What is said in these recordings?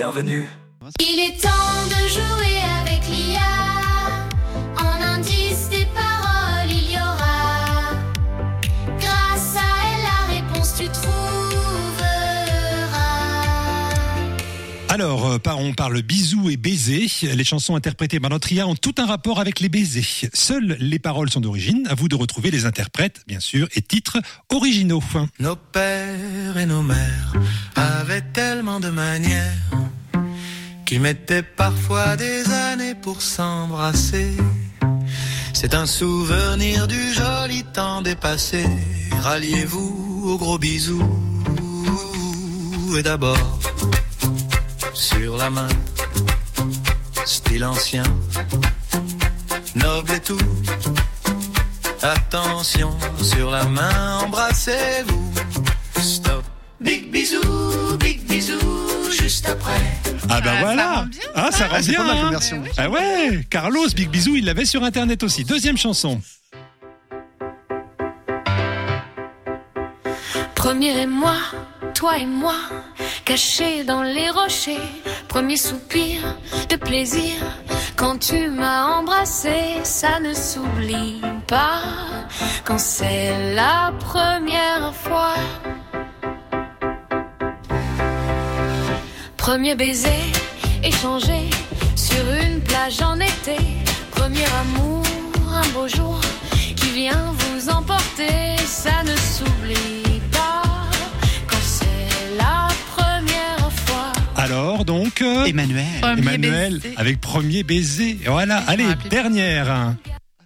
intervenu. Il est temps de jouer avec l'IA. En indice des paroles, il y aura. Grâce à elle, la réponse tu trouveras. Alors, on parle bisous et baisers. Les chansons interprétées par notre IA ont tout un rapport avec les baisers. Seules les paroles sont d'origine. À vous de retrouver les interprètes, bien sûr, et titres originaux. Nos pères et nos mères avaient tellement de manières qu'ils mettaient parfois des années pour s'embrasser. C'est un souvenir du joli temps dépassé. Ralliez-vous aux gros bisous. Et d'abord sur la main, style ancien, noble et tout. Attention, sur la main, embrassez-vous. Stop. Big bisou, juste après. Ah ben voilà. Ça rend bien, ah ça rend c'est bien. pas mal comme Hein. version. Ah ouais, Carlos Big Bisou, il l'avait sur internet aussi. Deuxième chanson. Premier et moi, toi et moi, cachés dans les rochers. Premier soupir de plaisir quand tu m'as embrassé. Ça ne s'oublie pas quand c'est la première fois. Premier baiser échangé sur une plage en été. Premier amour, un beau jour qui vient vous emporter. Ça ne s'oublie pas quand c'est la première fois. Alors donc Emmanuel. Emmanuel baiser. avec Premier baiser. Voilà, allez, rappelle. dernière.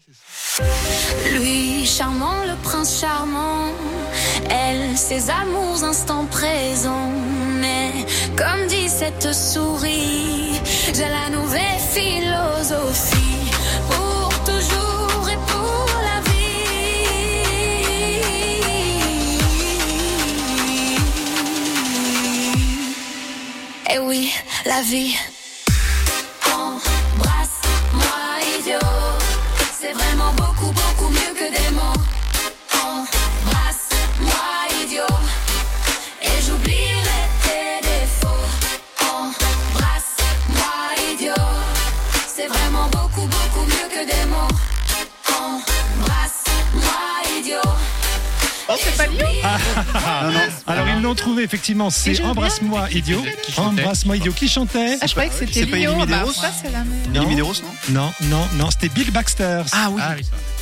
Lui, charmant, le prince charmant. Elle, ses amours, instant présent. Mais, comme dit cette souris, j'ai la nouvelle philosophie. Pour toujours et pour la vie. Et oui, la vie. Embrasse-moi, idiot. C'est vraiment beaucoup, beaucoup mieux que des mots. Embrasse-moi, idiot. Et j'oublierai tes défauts. Embrasse-moi, idiot. C'est vraiment beaucoup, beaucoup mieux que des mots. Embrasse-moi, idiot. Oh, c'est pas Lyon. Non, non. Alors ils l'ont trouvé effectivement, c'est j'ai oublié. Embrasse-moi idiot. Embrasse-moi idiot qui chantait. Ah, je croyais que c'était C'est pas Lyon. Élie Bah, Medeiros ça, c'est la même. Non. Élie Medeiros, non Non, c'était Bill Baxter. Ah oui. Ah oui, ça.